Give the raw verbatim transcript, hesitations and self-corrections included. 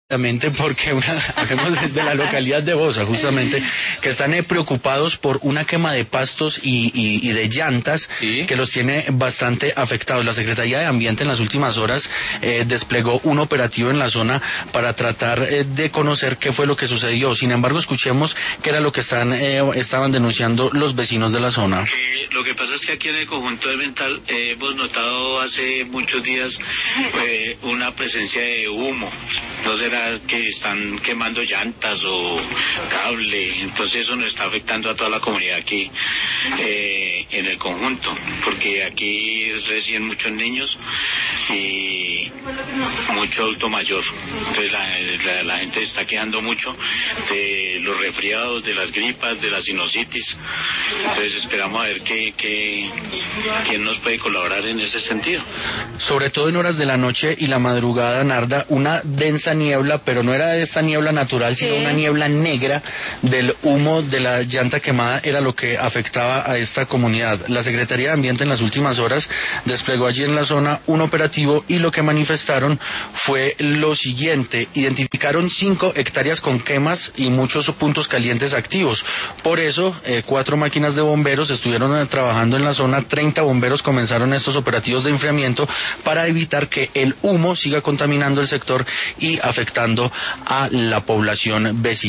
Porque una, hablemos de la localidad de Bosa, justamente, que están eh, preocupados por una quema de pastos y, y, y de llantas, ¿sí?, que los tiene bastante afectados. La Secretaría de Ambiente en las últimas horas eh, desplegó un operativo en la zona para tratar eh, de conocer qué fue lo que sucedió. Sin embargo, escuchemos qué era lo que están eh, estaban denunciando los vecinos de la zona. Eh, lo que pasa es que aquí en el conjunto de Mental eh, hemos notado hace muchos días eh, una presencia de humo. No será que están quemando llantas o cable, entonces eso nos está afectando a toda la comunidad aquí eh, en el conjunto, porque aquí residen muchos niños y mucho adulto mayor, entonces la, la, la gente está quedando mucho de los resfriados, de las gripas, de la sinusitis, entonces esperamos a ver qué, qué, quién nos puede colaborar en ese sentido. Sobre todo en horas de la noche y la madrugada, Narda, una densa niebla, pero no era esta niebla natural, sino sí, una niebla negra del humo de la llanta quemada era lo que afectaba a esta comunidad. La Secretaría de Ambiente en las últimas horas desplegó allí en la zona un operativo y lo que manifestaron fue lo siguiente: identificaron cinco hectáreas con quemas y muchos puntos calientes activos. Por eso, eh, cuatro máquinas de bomberos estuvieron eh, trabajando en la zona, treinta bomberos comenzaron estos operativos de enfriamiento para evitar que el humo siga contaminando el sector y afectando a la población vecina.